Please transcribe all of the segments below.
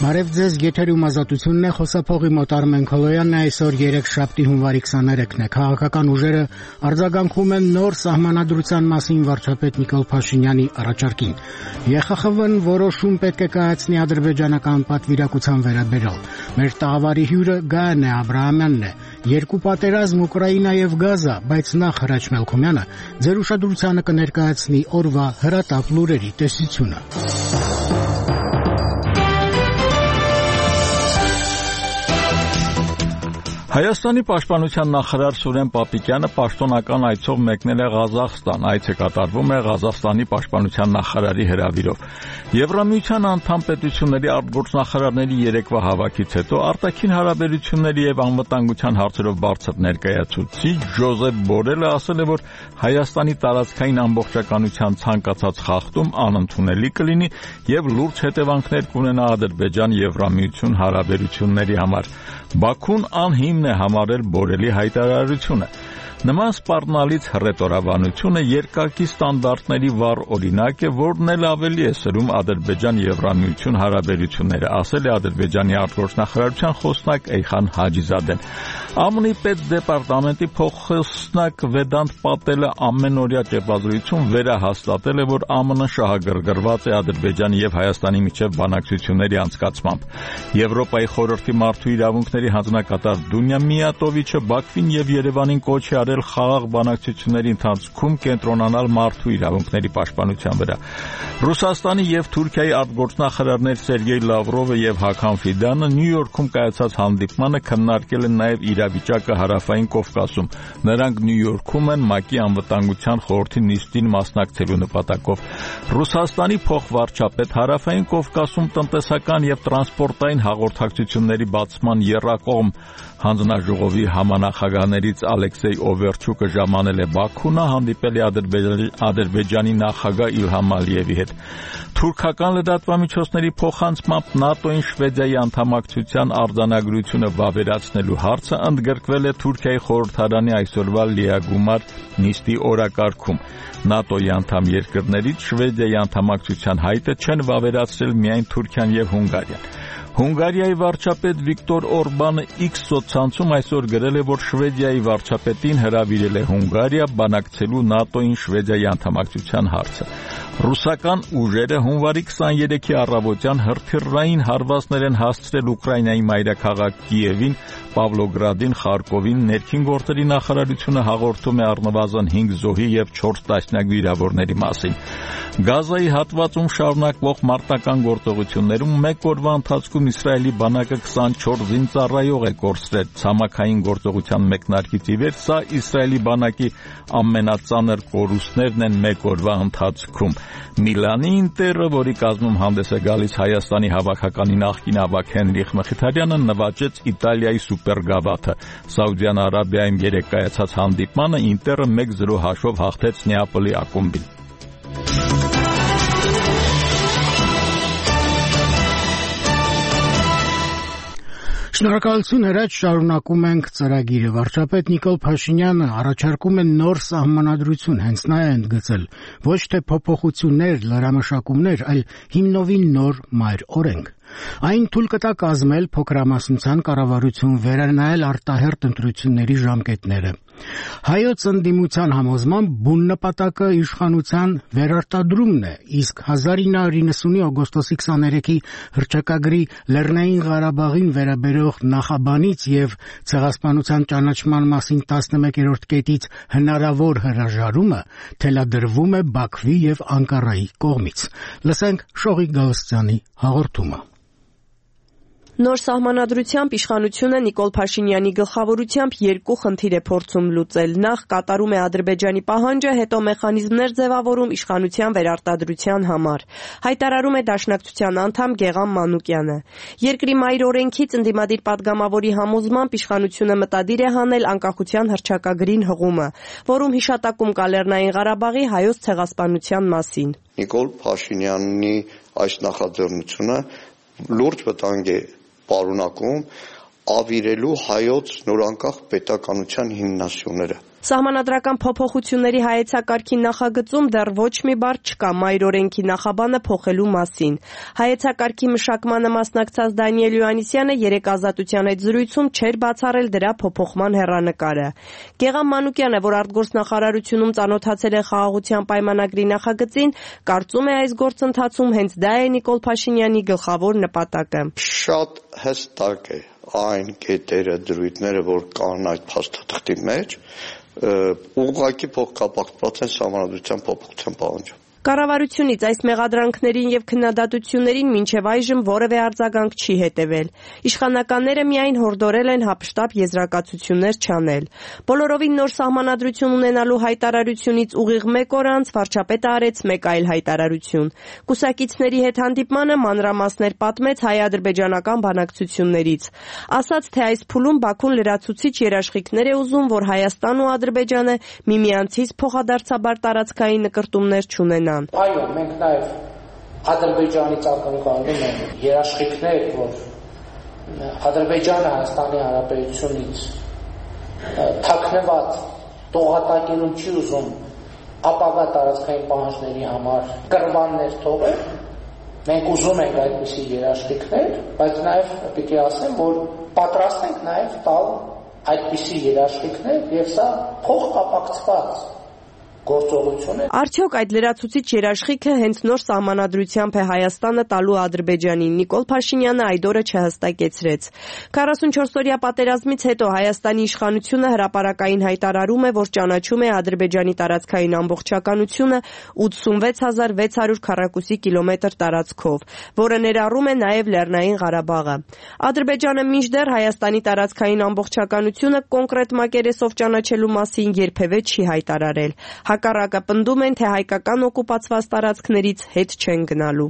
Բարև ձեզ, եթերում ազատությունն է, խոսափողի Մոտար Մենքոլոյանն է, այսօր երեքշաբթի հունվարի 23-ն է։ Քաղաքական ուժերը արձագանքում են նոր սահմանադրության մասին վարչապետ Նիկոլ Փաշինյանի առաջարկին։ ԵԽԽՎ-ն որոշում պետք է կայացնի ադրբեջանական պատվիրակության վերաբերյալ։ Մեր տաղավարի հյուրը Գայանե Աբրահամյանն է։ Երկու պատերազմ Ուկրաինա եւ Գազա, բայց նախ Հրաչ Մելքոմյանը ձեր ուշադրությանը կներկայացնի օրվա հրատապ լուրերի տեսությունը։ Հայաստանի պաշտպանության նախարար Սուրեն Պապիկյանը պաշտոնական այցով մեկնել է Ղազախստան։ Այցը կատարվում է Ղազախստանի պաշտպանության նախարարի հրավիրով։ Եվրամիության անդամ պետությունների արտգործնախարարների երեկվա հավաքից հետո արտաքին հարաբերությունների եւ անվտանգության հարցերով բարձր ներկայացուցիչ Ջոզեփ Բորելը ասել է, որ Հայաստանի տարածքային ամբողջականության ցանկացած խախտում անընդունելի կլինի եւ լուրջ հետևանքներ կունենա Ադրբեջան-Եվրամիություն հարաբերությունների համար։ Բաքուն անհիմն է համարել Բորելի հայտարարությունը։ Նման սպառնալից հռետորաբանությունը երկակի ստանդարտների վառ օրինակ է, որն էլ ավելի է սրում Ադրբեջան-Եվրամիություն հարաբերությունները, ասել է Ադրբեջանի արտգործնախարարության խոսնակ Էյխան Հաջիզադեն։ ԱՄՆ-ի պետդեպարտամենտի փոխխոսնակ Վեդանտ Պատելը ամենօրյա ճեպազրույցում վերահաստատել է, որ ԱՄՆ-ն շահագրգռված է Ադրբեջանի եւ Հայաստանի միջև բանակցությունների անցկացմամբ։ Եվրոպայի խորհրդի մարդու իրավունքների հանձնակատար Դունյա Միատովիչը Բաքվին եւ Երևանին կոչ է արել խաղաղ բանակցությունների ընթացքում կենտրոնանալ մարդու իրավունքների պաշտպանության վրա։ Ռուսաստանի եւ Թուրքիայի արտգործնախարարներ Սերգեյ Լավրովը եւ Հական Ֆիդանը Նյու Յորքում կայացած հանդիպմանը քննարկել են նաեւ իրավիճակը Հարավային Կովկասում։ Նրանք Նյու Յորքում են ՄԱԿ-ի անվտանգության խորհրդի նիստին մասնակցելու նպատակով։ Ռուսաստանի փոխվարչապետ Հարավային Կովկասում տնտեսական եւ տրանսպորտային հաղորդակցությունների բացման եռակողմ հանձնաժողովի համանախագահներից Ալեքսեյ Օվերչուկը ժամանել է Բաքու, նա հանդիպել է Ադրբեջանի նախագահ Իլհամ Ալիևի հետ։ Թուրքական լրատվամիջոցների փոխանցմամբ ՆԱՏՕ-ին Շվեդիայի անդամակցության արձանագրությունը վավերացնելու հարցը ընդգրկվել է Թուրքիայի խորհրդարանի այսօրվա լիագումար նիստի օրակարգում։ ՆԱՏՕ-ի անդամ երկրներից Շվեդիայի անդամակցության հայտը չեն վավերացրել միայն Թուրքիան եւ Հունգարիան։ Հունգարիայի վարչապետ Վիկտոր Օրբանը X սոցցանցում այսօր գրել է, որ Շվեդիայի վարչապետին հրավիրել է Հունգարիա բանակցելու ՆԱՏՕ-ին Շվեդիայի անդամակցության հարցը։ Ռուսական ուժերը հունվարի 23-ի առավոտյան հրթիռային հարվածներ են հասցրել Ուկրաինայի մայրաքաղաք Կիևին, Պավլոգրադին, Խարկովին։ Ներքին գործերի նախարարությունը հաղորդում է առնվազն 5 զոհի եւ 4 տասնյակ վիրավորների մասին։ Գազայի հատվածում շարունակվող մարտական գործողություններում մեկ օրվա ընթացքում Իսրայելի բանակը 24 զինծառայող է կորցրել։ Ցամաքային գործողության մեկնարկից ի վեր սա Իսրայելի բանակի ամենածանր կորուստներն են մեկ օրվա ընթացքում։ Միլանի Ինտերը, որի կազմում հանդես է գալիս Հայաստանի հավաքականի նախկին ավագ Հենրիխ Մխիթարյանը, նվաճեց Իտալիայի սուպերգավաթը։ Սաուդյան Արաբիայում երեկ կայացած հանդիպմանը Ինտերը 1-0 հաշվով հաղթեց Նեապոլի ակումբին։ Շնորհակալություն Հրաչ, շարունակում ենք ծրագիրը։ Վարչապետ Նիկոլ Փաշինյանը առաջարկում է նոր սահմանադրություն, հենց նա է ընդգծել, ոչ թե փոփոխություններ, լրամշակումներ, այլ հիմնովին նոր մայր օրենք։ Այն թույլ կտա կազմել փոքրամասնության կառավարություն, վերանայել արտահերթ ընտրությունների ժամկետները։ Հայոց ընդդիմության համոզմամբ բուն նպատակը իշխանության վերարտադրումն է, իսկ 1990-ի օգոստոսի 23-ի հռչակագրի Լեռնային Ղարաբաղին վերաբերող նախաբանից եւ ցեղասպանության ճանաչման մասին 11-րդ կետից հնարավոր հրաժարումը թելադրվում է Բաքվի եւ Անկարայի կողմից։ Լսենք Շողիկ Գալստյանի հաղորդումը։ Նոր սահմանադրությամբ իշխանությունը Նիկոլ Փաշինյանի գլխավորությամբ երկու խնդիր է փորձում լուծել։ Նախ կատարում է Ադրբեջանի պահանջը, հետո մեխանիզմներ ձևավորում իշխանության վերարտադրության համար, հայտարարում է Դաշնակցության անդամ Գեղամ Մանուկյանը։ Երկրի մայր օրենքից ընդդիմադիր падգամավորի համոզմամբ իշխանությունը մտադիր է հանել անկախության հռչակագրին հղումը, որում հիշատակում կա Լեռնային Ղարաբաղի հայոց ցեղասպանության մասին։ Նիկոլ Փաշինյանի այս նախաձեռնությունը լուրջ վտանգ է պարունակում ավիրելու հայոց նորանկախ պետականության հիմնասյուները։ Սահմանադրական փոփոխությունների հայեցակարգի նախագծում դեռ ոչ մի բառ չկա մայր օրենքի նախաբանը փոխելու մասին։ Հայեցակարգի մշակմանը մասնակցած Դանիել Յոհաննիսյանը երեկ Ազատության հետ զրույցում չէր բացառել դրա փոփոխման հեռանկարը։ Գեղամ Մանուկյանը, որ արտգործնախարարությունում ծանոթացել է խաղաղության պայմանագրի նախագծին, կարծում է այս գործընթացում հենց դա է Նիկոլ Փաշինյանի գլխավոր նպատակը։ Շատ հստակ է այն կետերը, դրույթները, որ կան այդ փաստաթղթի մեջ, ուղղակի փոխկապակցված են Սահմանադրության փոփոխության պահանջով։ Կառավարությունից այս մեղադրանքներին եւ քննադատություններին մինչեւ այժմ որևէ արձագանք չի հետեւել։ Իշխանականները միայն հորդորել են հապշտապ եզրակացություններ չանել։ Բոլորովին նոր սահմանադրություն ունենալու հայտարարությունից ուղիղ 1 օր անց վարչապետը արեց մեկ այլ հայտարարություն։ Կուսակիցների հետ հանդիպմանը մանրամասներ պատմեց հայ-ադրբեջանական բանակցություններից։ Ասաց, թե այս փուլում Բաքուն լրացուցիչ երաշխիքներ է ուզում, որ Հայաստան ու Ադրբեջանը միմյանցից փոխադարձաբար տարածքային նկրտումներ չունենան։ Այո, մենք նաև Ադրբեջանից ակնկալում ենք երաշխիքներ, որ Ադրբեջանը Հայաստանի Հանրապետությունից թաքնված տողատակելում չի ուզում ապագա տարածքային պահանջների համար կռվաններ թողել։ Մենք ուզում ենք այդպիսի երաշխիքներ, բայց նաև պիտի ասեմ, որ պատրաստ ենք նաև տալ այդպիսի երաշխիքներ եւ սա փոխկապակցված գործողություն է։ Արդյոք այդ լրացուցիչ երաշխիքը հենց նոր սահմանադրությամբ է Հայաստանը տալու Ադրբեջանին։ Նիկոլ Փաշինյանը այդ օրը չհստակեցրեց։ 44-օրյա պատերազմից հետո Հայաստանի իշխանությունը հրապարակային հայտարարում է, որ ճանաչում է Ադրբեջանի տարածքային ամբողջականությունը 86600 քառակուսի կիլոմետր տարածքով, որը ներառում է նաև Լեռնային Ղարաբաղը։ Ադրբեջանը մինչդեռ Հայաստանի տարածքային ամբողջականությունը կոնկրետ մակերեսով ճանաչելու մասին երբևէ չի հայտարարել։ Հակառակը պնդում են, թե հայկական օկուպացված տարածքներից հետ չեն գնալու։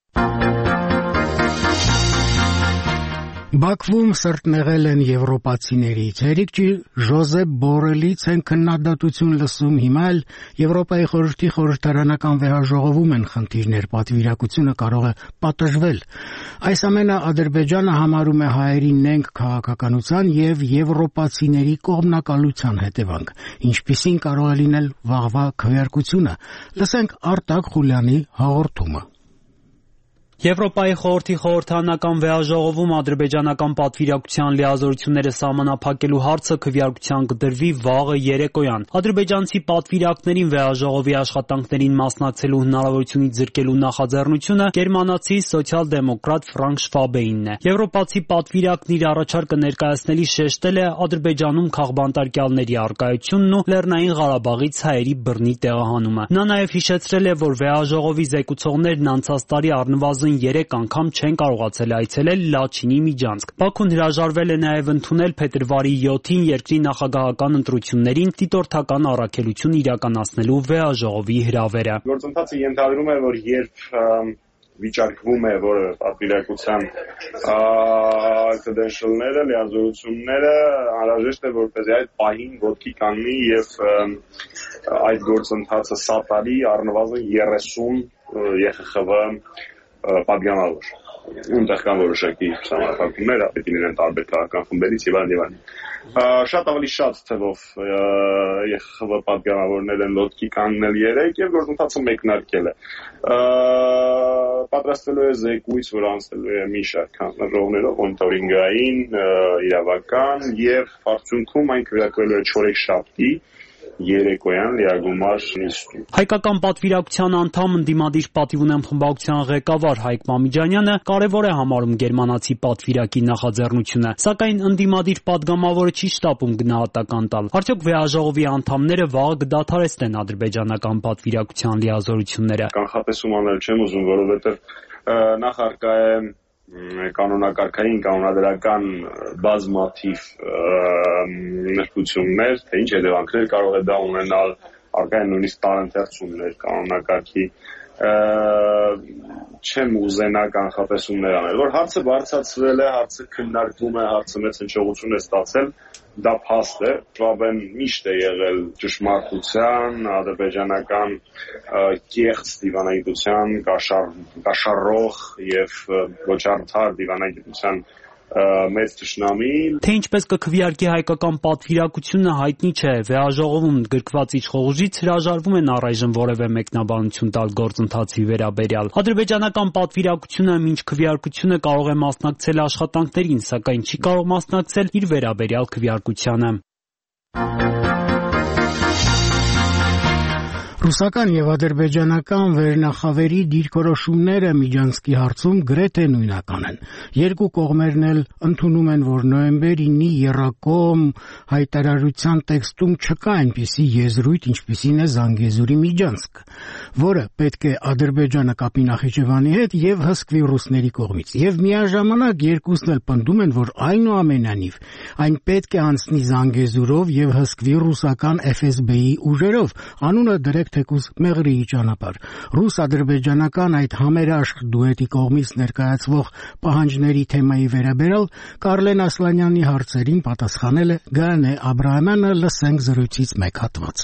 Բաքվում սրտնեղել են եվրոպացիներից։ Հերիք Ժոզեփ Բորելից են քննադատություն լսում, հիմա էլ Եվրոպայի խորհրդի խորհրդարանական վեհաժողովում են խնդիրներ, պատվիրակությունը կարող է պատժվել։ Այս ամենը Ադրբեջանը համարում է հայերի նենգ քաղաքականության եւ եվրոպացիների կողմնակալության հետևանք, ինչպիսին կարող է լինել վաղվա քվեարկությունը։ Լսենք Արտակ Խուլյանի հաղորդումը։ Եվրոպայի խորհրդի խորհրդարանական վեհաժողովում ադրբեջանական պատվիրակության լիազորությունները սահմանափակելու հարցը քվեարկության կդրվի վաղը երեկոյան։ Ադրբեջանցի պատվիրակներին վեհաժողովի աշխատանքներին մասնակցելու հնարավորությունից զրկելու նախաձեռնությունը գերմանացի սոցիալ-դեմոկրատ Ֆրանկ Շվաբեինն է։ Եվրոպացի պատվիրակն իր առաջարկը ներկայացնելիս շեշտել է Ադրբեջանում քաղբանտարկյալների առկայությունն ու Լեռնային Ղարաբաղից հայերի բռնի տեղահանումը։ Նա նաև հիշեցրել է, որ վեհաժողովի զեկուցողներն անցած տարի առնվազն 3 անգամ չեն կարողացել այցելել Լաչինի միջանցք։ Բաքուն հրաժարվել է նաև ընդունել փետրվարի 7-ին երկրի նախագահական ընտրություններին դիտորդական առաքելություն իրականացնելու վեհաժողովի հրավերը։ Գործընթացը ենթադրում է, որ երբ վիճարկվում է, որ պատվիրակության credential-ները, լիազորությունները անհրաժեշտ է, որպեսզի այդ պահին ոտքի կանգնի եւ այդ գործընթացը սատարի առնվազն 30 ԵԽԽՎ պատգամավոր։ Ունտեղ կան որոշակի սահմանափակումներ, պետք է լինեն տարբեր քաղաքական խմբերից եւ այլն։ Շատ ավելի շատ թվով ԵԽԽՎ պատգամավորներ են լոտքի կանգնել 3 եւ գործընթացը մեկնարկել է։ Պատրաստելու է զեկույց, որ անցնելու է մի շարք հանձնաժողովներով, մոնիտորինգային, իրավական եւ արդյունքում այն քվեարկվելու է չորեքշաբթի երեկոյան լիագումար նիստում։ Հայկական պատվիրակության անդամ ընդդիմադիր պատիվ ունեմ խմբակցության ղեկավար Հայկ Մամիջանյանը կարևոր է համարում գերմանացի պատվիրակի նախաձեռնությունը, սակայն ընդդիմադիր падգամավորը չի շտապում գնահատական տալ։ Արդյոք վեհաժողովի անդամները վաղը կդադարեցնեն ադրբեջանական պատվիրակության լիազորությունները։ Կանխատեսում անել չեմ ուզում, որովհետեւ նախարկա է կանոնակարգային, կանոնադրական բազմաթիվ նրբություններ, թե ինչ հետևանքներ կարող է դա ունենալ, առկա են նույնիսկ տարընթերցումներ կանոնակարգի, չեմ ուզենա կանխատեսումներ անել, որ հարցը բարձրացվել է, հարցը քննարկվում է, հարցը մեծ հնչողություն է ստացել, դա փաստ է, Շվաբեն միշտ է եղել ճշմարտության, ադրբեջանական կեղծ դիվանագիտության, կաշառող եւ ոչ արդար դիվանագիտության մեծ ճշնամի։ Թե ինչպես կքվեարկի հայկական պատվիրակությունը հայտնի չէ, վեաժողովում ընդգրկված իշխողուժից հրաժարվում են առայժմ որևէ մեկնաբանություն տալ գործընթացի վերաբերյալ։ Ադրբեջանական պատվիրակությունը մինչ քվեարկությունը կարող է մասնակցել աշխատանքներին, սակայն չի կարող մասնակցել իր վերաբերյալ քվեարկությանը։ Ռուսական եւ ադրբեջանական վերնախավերի դիրքորոշումները Միջանցքի հարցում գրեթե նույնական են։ Երկու կողմերն էլ ընդունում են, որ նոյեմբեր 9-ի եռակողմ հայտարարության տեքստում չկա այնպիսի եզրույթ, ինչպիսին է Զանգեզուրի Միջանցք, որը պետք է Ադրբեջանը կապի Նախիջևանի հետ եւ հսկվի ռուսների կողմից։ Եվ միաժամանակ երկուսն էլ պնդում են, որ այնուամենայնիվ այն պետք է անցնի Զանգեզուրով եւ հսկվի ռուսական FSB-ի ուժերով, անունը դրեք թեկուզ Մեղրիի ճանապարհ։ Ռուս-ադրբեջանական այդ համերաշխ դուետի կողմից ներկայացվող պահանջների թեմայի վերաբերյալ Կարլեն Ասլանյանի հարցերին պատասխանել է Գայանե Աբրահամյանը, լսենք զրույցից մեկ հատված։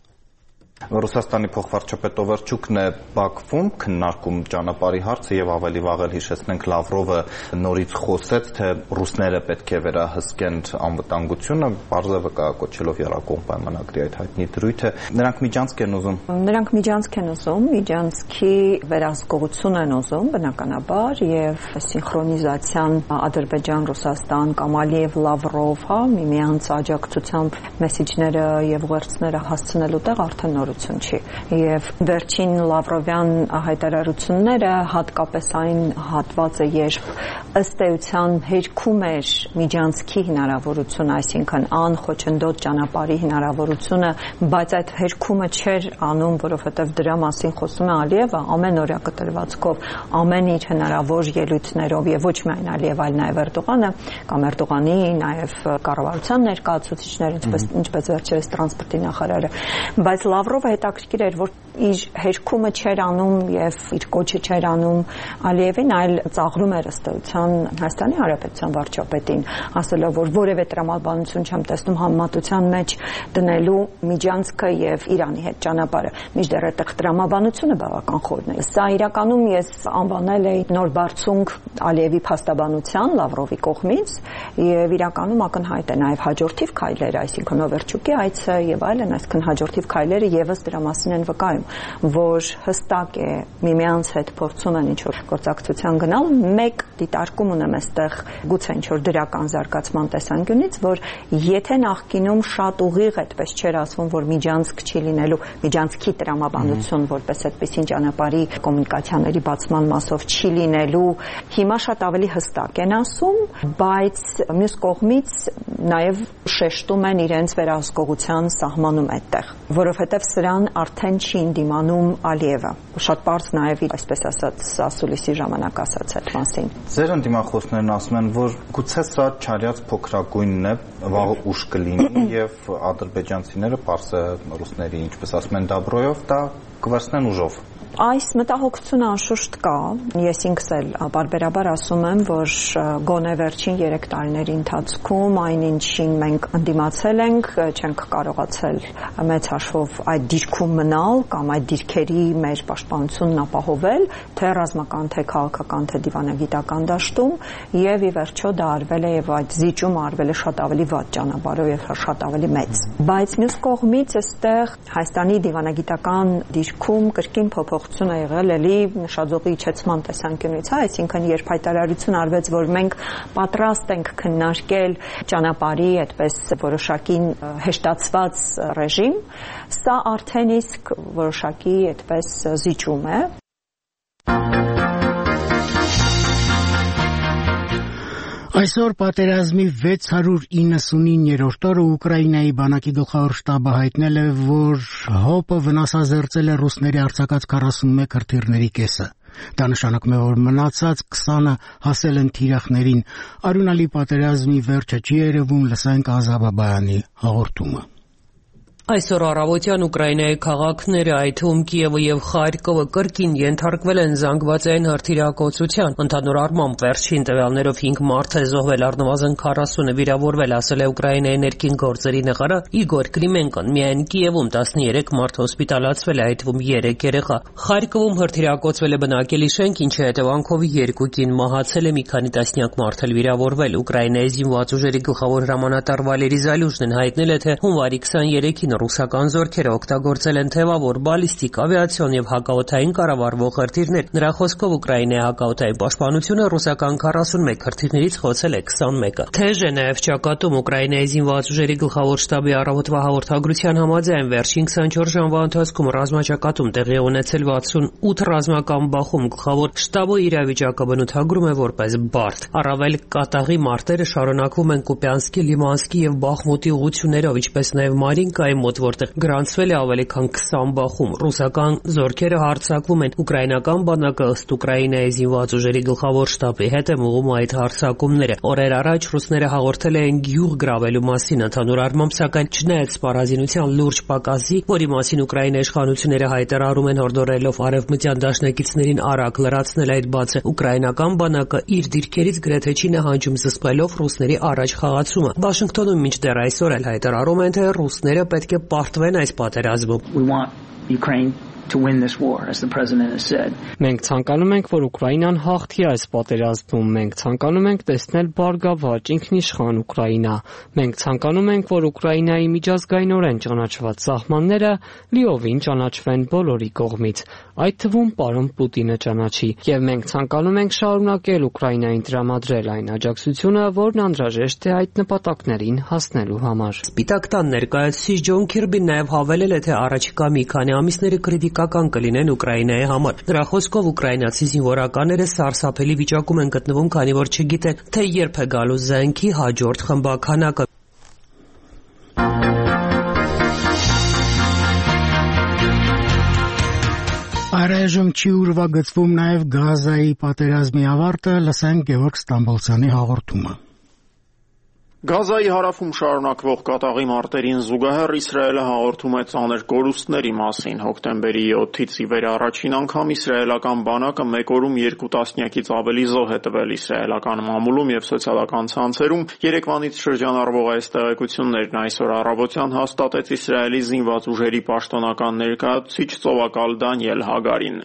Ռուսաստանի փոխվարչապետ Օվերչուկն է Բաքվում քննարկում ճանապարհի հարցը եւ ավելի վաղ էլ հիշեցնենք Լավրովը նորից խոսեց, թե ռուսները պետք է վերահսկեն անվտանգությունը, բարձրավը կոչելով եռակողմ պայմանագրի այդ հայտնի դրույթը։ Նրանք Միջանցք են ուզում։ Նրանք Միջանցք են ուզում, Միջանցքի վերահսկողություն են ուզում, բնականաբար, եւ սինխրոնիզացիան Ադրբեջան-Ռուսաստան կամ Ալիև-Լավրով, միմյանց աջակցությամբ մեսիջները եւ ուղերձները հասցնելու տեղ արդեն նորություն չի։ Եվ վերջին Լավրովյան հայտարարությունները հատկապես այն հատվածը, երբ ըստ էության հերքում էր Միջանցքի հնարավորությունը, այսինքն անխոչնդոտ ճանապարհի հնարավորությունը, բայց այդ հերքումը չէր անում, որովհետև դրա մասին խոսում է Ալիևը ամենօրյա կտրվածքով, ամեն իր հնարավոր ելույթներով եւ ոչ միայն Ալիև, այլ նաեւ Էրդողանը կամ Էրդողանի, նաեւ կառավարության ներկայացուցիչները, ինչպես վերջերս տրանսպորտի նախարարը, բայց Լավրովը հետաքրքիր էր, որ իր հերքումը չէր անում եւ իր կոչը չէր անում Ալիևին, այլ ծաղրում էր ըստ էության Հայաստանի Հանրապետության վարչապետին, ասելով, որ որևէ տրամաբանություն չեմ տեսնում համեմատության մեջ դնելու Միջանցքը եւ Իրանի հետ ճանապարհը։ Մինչդեռ այդտեղ տրամաբանությունը բավական խորն է։ Սա իրականում ես անվանել էի նոր բարձունք Ալիևի փաստաբանության Լավրովի կողմից եւ իրականում ակնհայտ է նաեւ հաջորդիվ քայլերը, այսինքն Օվերչուկի այցը եւ այլն, այսինքն հաջորդիվ քայլերը եւս դրա մասին են վկայում, որ հստակ է միմյանց հետ փորձում են ինչ-որ գործակցության գնալ, մեկ դիտարկում ունեմ այստեղ գուցե ինչ-որ դրական զարգացման տեսանկյունից, որ եթե նախկինում շատ ուղիղ այդպես չէր ասվում, որ Միջանցք չի լինելու, Միջանցքի տրամաբանություն որպես այդպիսին ճանապարհի կոմունիկացիաների բացման մասով չի լինելու, հիմա շատ ավելի հստակ են ասում, բայց մյուս կողմից նաև շեշտում են իրենց վերահսկողության սահմանում այդտեղ, որովհետև սրան արդեն չի ընդդիմանում Ալիևը։ Շատ པարզ նաև այսպես ասած ասուլիսի ժամանակ ասաց այդ մասին։ Ձեր ընդդիմախոսներն ասում են, որ գուցե սա չարյաց փոքրագույնն է, վաղը ուշ կլինի եւ ադրբեջանցիները պարսը ռուսների, ինչպես ասում են, դաբրոյով դա կվերցնեն ուժով։ Այս մտահոգությունը անշուշտ կա։ Ես ինքս էլ բարբերաբար ասում եմ, որ գոնե վերջին 3 տարիների ընթացքում այն ինչին մենք ընդդիմացել ենք, չենք կարողացել մեծ հաշվով այդ դիրքում մնալ կամ այդ դիրքերի մեր պաշտպանությունն ապահովել, թե ռազմական, թե քաղաքական, թե դիվանագիտական դաշտում, եւ ի վերջո դա արվել է եւ այդ զիջումը արվել է շատ ավելի վատ ճանապարհով եւ շատ ավելի մեծ։ Բայց մյուս կողմից այստեղ Հայաստանի դիվանագիտական դիրքում կրկին փոփոխություն է եղել էլի նշաձողի իջեցման տեսանկյունից, այսինքն երբ հայտարարություն արվեց, որ մենք պատրաստ ենք քննարկել ճանապարհի այդպես որոշակի հեշտացված ռեժիմ, սա արդեն իսկ որոշակի այդպես զիջում է։ Այսօր պատերազմի 699-րդ օրը Ուկրաինայի բանակի գլխավոր շտաբը հայտնել է, որ ՀՕՊ-ը վնասազերծել է ռուսների արձակած 41 հրթիռների կեսը։ Դա նշանակում է, որ մնացած 20-ը հասել են թիրախներին։ Արյունալի պատերազմի վերջը չի երևում, լսենք Ազա Բաբայանի հաղորդումը։ Այսօր առավոտյան Ուկրաինայի քաղաքները, այդ թվում Կիևը եւ Խարկովը կրկին ենթարկվել են զանգվածային հրթիռակոծության։ Ընդհանուր առմամբ վերջին տվյալներով 5 մարդ է զոհվել, առնվազն 40-ը վիրավորվել, ասել է Ուկրաինայի ներքին գործերի նախարար Իգոր Կլիմենկոն։ Միայն Կիևում 13 մարդ հոսպիտալացվել է, այդ թվում 3 երեխա։ Խարկովում հրթիռակոծվել է բնակելի շենք, ինչի հետևանքով 2 կին մահացել է, մի քանի տասնյակ մարդ էլ վիրավորվել։ Ուկրաինայի զինված ուժերի գլխավոր հրամանատար Վալերի Զալյուժնին հայտնել է, թե հունվարի 23-ին ռուսական զորքերը օգտագործել են թեւավոր բալիստիկ, ավիացիոն եւ հակաօդային կառավարվող հրթիռներ։ Նրա խոսքով Ուկրաինայի հակաօդային պաշտպանությունը ռուսական 41 հրթիռներից խոցել է 21-ը։ Թեժ է նաեւ ճակատում Ուկրաինայի զինված ուժերի գլխավոր շտաբի առավոտվա հաղորդագրության համաձայն վերջին 24 ժամվա ընթացքում ռազմաճակատում տեղի ունեցել 68 ռազմական բախում։ Գլխավոր շտաբը իրավիճակը բնութագրում է որպես բարդ։ Առավել կատաղի մարտերը շարունակվում են Կուպյանսկի, Լիմանսկի եւ Բախմուտի ուղղություններով, ինչպես նաեւ Մարինկայի մոտ, որտեղ գրանցվել է ավելի քան 20 բախում։ Ռուսական զորքերը հարձակվում են։ Ուկրաինական բանակը ըստ Ուկրաինայի զինված ուժերի գլխավոր շտաբի հետ է մղում այդ հարձակումները։ Օրեր առաջ ռուսները հաղորդել էին գյուղ գրավելու մասին, ընդհանուր առմամբ, սակայն չնայած սպառազինության լուրջ պակասի, որի մասին Ուկրաինայի իշխանությունները հայտարարում են, հորդորելով արևմտյան դաշնակիցներին արագ լրացնել այդ բացը, ուկրաինական բանակը իր դիրքերից գրեթե չի նահանջում զսպելով ռուսների առաջ խաղացումը։ Վաշինգտոնում մինչդեռ այսօր էլ հայտարարում են, թե ռուսները պետք է պարտվեն այս պատերազմում։ To win this war, as the president has said. Մենք ցանկանում ենք, որ Ուկրաինան հաղթի այս պատերազմում։ Մենք ցանկանում ենք տեսնել բարգավաճ, ինքնիշխան Ուկրաինա։ Մենք ցանկանում ենք, որ Ուկրաինայի միջազգայինորեն ճանաչված սահմանները լիովին ճանաչվեն բոլորի կողմից, այդ թվում պարոն Պուտինը ճանաչի։ Եվ մենք ցանկանում ենք շարունակել Ուկրաինային տրամադրել այն աջակցությունը, որն անհրաժեշտ է այդ նպատակներին հասնելու համար։ Սպիտակ տան ներկայացուցիչ Ջոն Քիրբին նաև հավելել է, թե առաջիկա մի քանի ամիսները կրիտիկական կլինեն Ուկրաինայի համար։ Նրա խոսքով ուկրաինացի զինվորականները սարսափելի վիճակում են գտնվում, քանի որ չգիտեն, թե երբ է գալու զենքի հաջորդ խմբաքանակը։ Այժմ չի ուրվագծվում նաև Գազայի պատերազմի ավարտը, լսենք Գևորգ Ստամբոլցյանի հաղորդումը։ Գազայի հարավում շարունակվող կատաղի մարտերին զուգահեռ Իսրայելը հաղորդում է ծանր կորուստների մասին։ Հոկտեմբերի 7-ից ի վեր առաջին անգամ իսրայելական բանակը մեկ օրում 2 տասնյակից ավելի զոհ է տվել իսրայելական մամուլում եւ սոցիալական ցանցերում։ Երեկվանից շրջանառվող այս տեղեկություններն այսօր առավոտյան հաստատեց Իսրայելի զինված ուժերի պաշտոնական ներկայացուցիչ ծովակալ Դանիել Հագարին։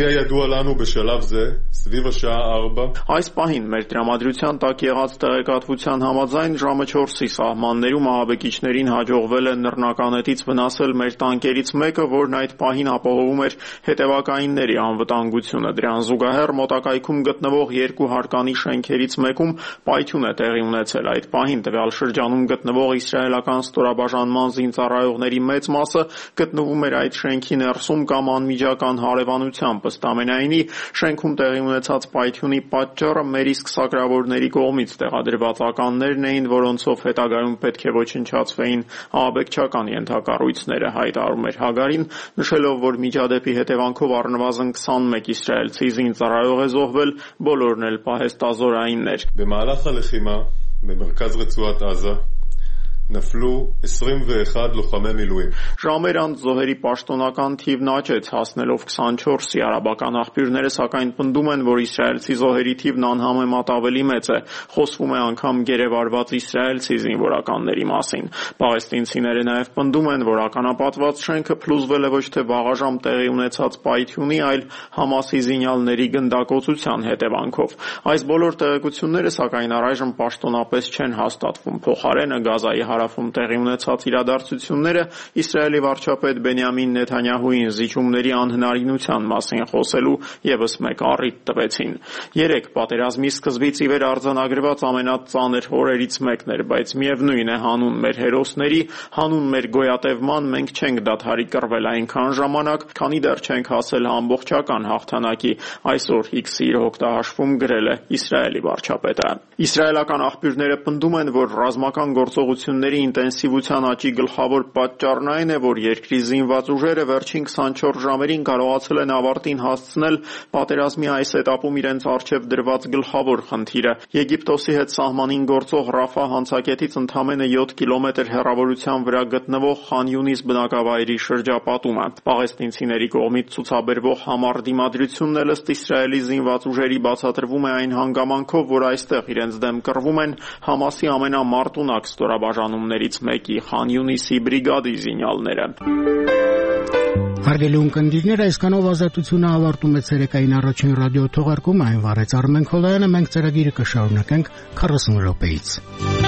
Այս պահին մեր տրամադրության տակ եղած տեղեկատվության համաձայն ժամը 4-ի սահմաններում ահաբեկիչներին հաջողվել է նռնականետից վնասել մեր տանկերից մեկը, որն այդ պահին ապահովում էր հետևակայինների անվտանգությունը։ Դրան զուգահեռ մոտակայքում գտնվող 2 հարկանի շենքերից մեկում պայթյուն է տեղի ունեցել։ Այդ պահին տվյալ շրջանում գտնվող իսրայելական ստորաբաժանման զինծառայողների մեծ մասը գտնվում էր այդ շենքի ներսում կամ անմիջական հարևանությամբ։ Ըստ ամենայնի, շենքում տեղի ունեցած պայթյունի պատճառը մեր իսկ սակրավորների կողմից տեղադրված ականներն էին, որոնցով հետագայում պետք է ոչնչացվեին ահաբեկչական ենթակառույցները, հայտարարում էր Հագարին, նշելով, որ միջադեպի հետևանքով առնվազն 21 իսրայելցի զինծառայող է զոհվել, բոլորն էլ պահեստազորայիններ։ במהלך הלחימה במרכז רצועת עזה նفلו 21 լוחամի միլուիմ։ Ժամեր անց զոհերի պաշտոնական թիվն աճեց, հասնելով 24-ի։ Արաբական աղբյուրները սակայն պնդում են, որ իսրայելցի զոհերի թիվն անհամեմատ ավելի մեծ է։ Խոսվում է անգամ գերեվարված իսրայելցի զինվորականների մասին։ Պաղեստինցիները նաև պնդում են, որ ականապատված շենքը փլուզվել է ոչ թե վաղաժամ տեղի ունեցած պայթյունի, այլ Համասի զինյալների գնդակոծության հետևանքով։ Այս բոլոր տեղեկությունները սակայն առայժմ պաշտոնապես չեն հաստատվում։ Փոխարենը Գազայի հարավում տեղի ունեցած իրադարձությունները Իսրայելի վարչապետ Բենյամին Նեթանյահուին զիջումների անհնարինության մասին խոսելու ևս մեկ առիթ տվեցին։ 3 պատերազմի սկզբից ի վեր արձանագրված ամենածանր օրերից մեկն էր, բայց միևնույն է, հանուն մեր հերոսների, հանուն մեր գոյատևման մենք չենք դադարի կռվել այնքան ժամանակ, քանի դեռ չենք հասել ամբողջական հաղթանակի, այսօր X-ի իր հոկտահաշվում գրել է Իսրայելի վարչապետը։ Իսրայելական աղբյուրները պնդում են, որ ռազմական գործողությունների զինծառայությունների ինտենսիվության աճի գլխավոր պատճառն այն է, որ երկրի զինված ուժերը վերջին 24 ժամերին կարողացել են ավարտին հասցնել պատերազմի այս էտապում իրենց առջև դրված գլխավոր խնդիրը՝ Եգիպտոսի հետ սահմանին գործող Ռաֆահ հանցակետից ընդամենը 7 կիլոմետր հեռավորության վրա գտնվող Խան Յունիս բնակավայրի շրջապատումը։ Պաղեստինցիների կողմից ցուցաբերվող համառ դիմադրությունն էլ ըստ Իսրայելի զինված ուժերի բացատրվում է այն հանգամանքով, որ այստեղ իրենց դեմ կռվում են Համասի ամենամարտունակ ստորաբաժանումներից մեկի Խան Յունիսի բրիգադի զինյալները։ Հարգելի ունկնդիրներ, այսքանով ազատությունը ավարտում է ցերեկային առաջին ռադիո թողարկումը, այն վարեց Արմեն Քոլայանը, մենք ծրագիրը կշարունակենք 40 րոպեից։